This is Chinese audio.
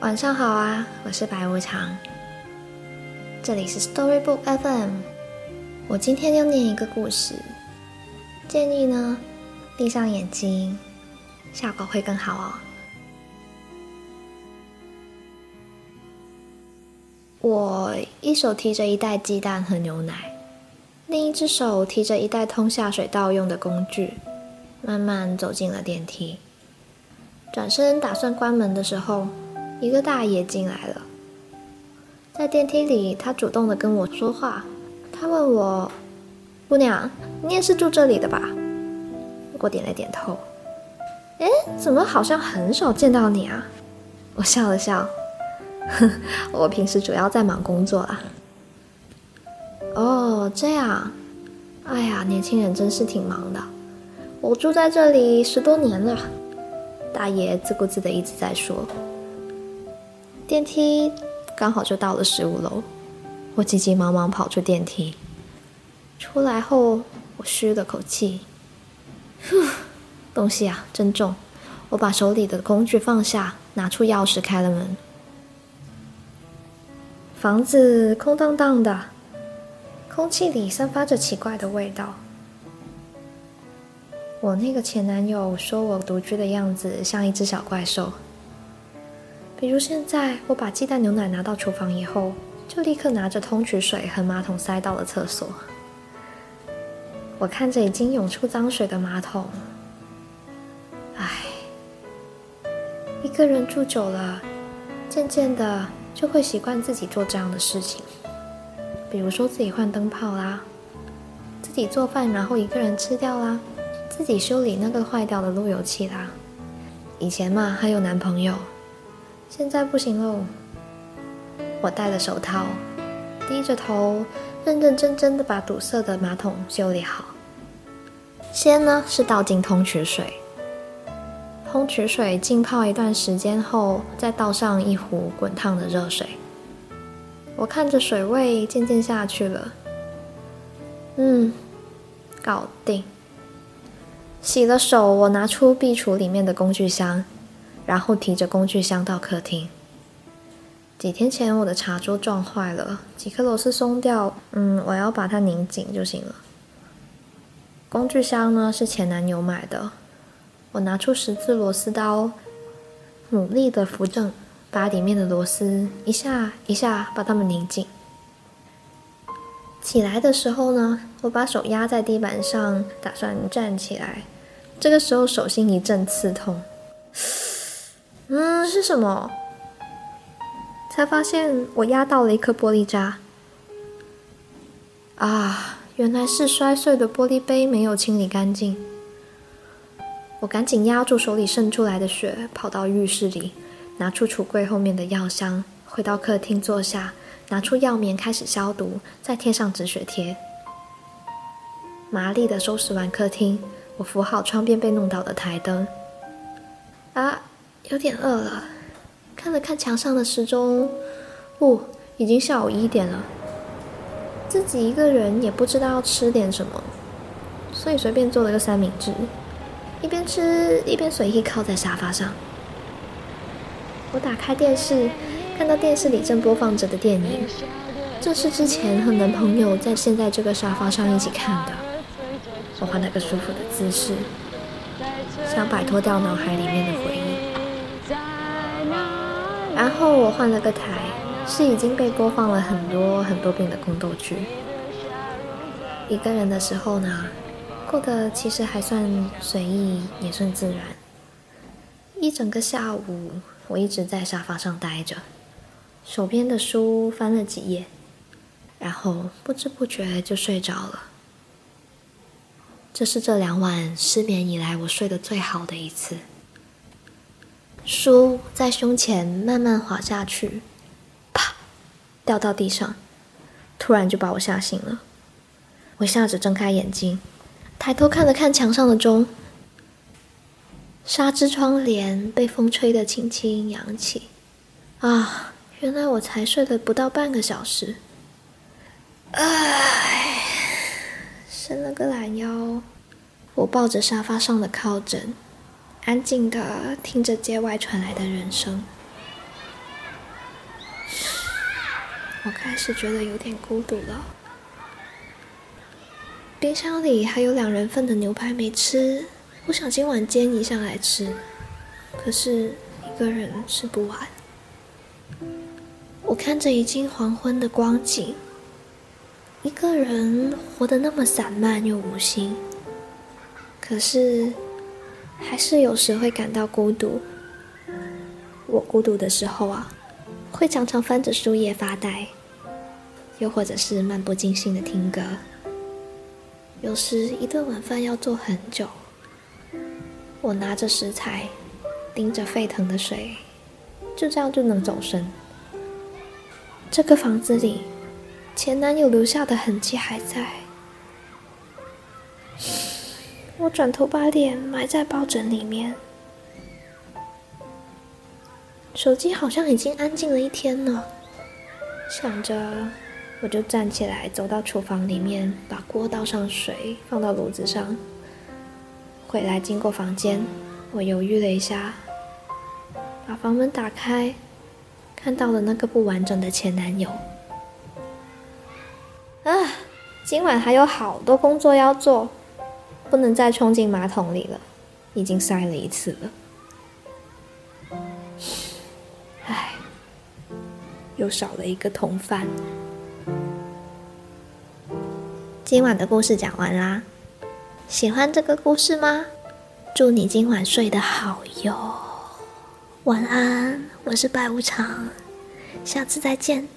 晚上好啊，我是白无常，这里是 Storybook FM。我今天要念一个故事，建议呢闭上眼睛，效果会更好哦。我一手提着一袋鸡蛋和牛奶，另一只手提着一袋通下水道用的工具，慢慢走进了电梯。转身打算关门的时候，一个大爷进来了。在电梯里，他主动的跟我说话。他问我：“姑娘，你也是住这里的吧？”我点了点头。诶，怎么好像很少见到你啊？我笑了笑。我平时主要在忙工作啦。哦，这样。哎呀，年轻人真是挺忙的。我住在这里10多年了。大爷自顾自的一直在说。电梯刚好就到了15楼，我急急忙忙跑出电梯。出来后，我吁了口气，东西啊真重。我把手里的工具放下，拿出钥匙开了门。房子空荡荡的，空气里散发着奇怪的味道。我那个前男友说我独居的样子像一只小怪兽。比如现在，我把鸡蛋牛奶拿到厨房以后，就立刻拿着通渠水和马桶塞到了厕所。我看着已经涌出脏水的马桶，一个人住久了，渐渐的就会习惯自己做这样的事情。比如说自己换灯泡啦，自己做饭然后一个人吃掉啦，自己修理那个坏掉的路由器啦。以前嘛还有男朋友，现在不行喽。我戴了手套，低着头，认认真真的把堵塞的马桶修理好。先呢是倒进通渠水，通渠水浸泡一段时间后，再倒上一壶滚烫的热水。我看着水位渐渐下去了，搞定。洗了手，我拿出壁橱里面的工具箱，然后提着工具箱到客厅。几天前我的茶桌撞坏了，几颗螺丝松掉，我要把它拧紧就行了。工具箱呢是前男友买的，我拿出十字螺丝刀，努力的扶正，把里面的螺丝一下一下把它们拧紧。起来的时候呢，我把手压在地板上，打算站起来。这个时候手心一阵刺痛，是什么？才发现我压到了一颗玻璃渣。原来是摔碎的玻璃杯没有清理干净。我赶紧压住手里渗出来的血，跑到浴室里，拿出橱柜后面的药箱，回到客厅坐下，拿出药棉开始消毒，再贴上止血贴。麻利地收拾完客厅，我扶好窗边被弄倒的台灯。有点饿了。看了看墙上的时钟，已经下午1点了。自己一个人也不知道要吃点什么，所以随便做了个三明治，一边吃一边随意靠在沙发上。我打开电视，看到电视里正播放着的电影，这是之前和男朋友在现在这个沙发上一起看的。我换了个舒服的姿势，想摆脱掉脑海里面的回忆。然后我换了个台，是已经被播放了很多遍的宫斗剧。一个人的时候呢，过得其实还算随意，也算自然。一整个下午，我一直在沙发上待着，手边的书翻了几页，然后不知不觉就睡着了。这是这2晚失眠以来我睡得最好的一次。书在胸前慢慢滑下去，啪，掉到地上，突然就把我吓醒了。我吓着睁开眼睛，抬头看了看墙上的钟，纱织窗帘被风吹得轻轻扬起。原来我才睡了不到半个小时。伸了个懒腰，我抱着沙发上的靠枕，安静地听着街外传来的人声。 我开始觉得有点孤独了。冰箱里还有2人份的牛排没吃，我想今晚煎一下来吃，可是一个人吃不完。我看着已经黄昏的光景，一个人活得那么散漫又无心，可是还是有时会感到孤独。我孤独的时候啊，会常常翻着书页发呆，又或者是漫不经心的听歌。有时一顿晚饭要做很久，我拿着食材，盯着沸腾的水，就这样就能走神。这个房子里，前男友留下的痕迹还在。我转头把脸埋在抱枕里面，手机好像已经安静了一天了。想着，我就站起来走到厨房里面，把锅倒上水，放到炉子上。回来经过房间，我犹豫了一下，把房门打开，看到了那个不完整的前男友。今晚还有好多工作要做，不能再冲进马桶里了，已经塞了一次了。又少了一个同伴。今晚的故事讲完啦，喜欢这个故事吗？祝你今晚睡得好哟，晚安，我是白无常，下次再见。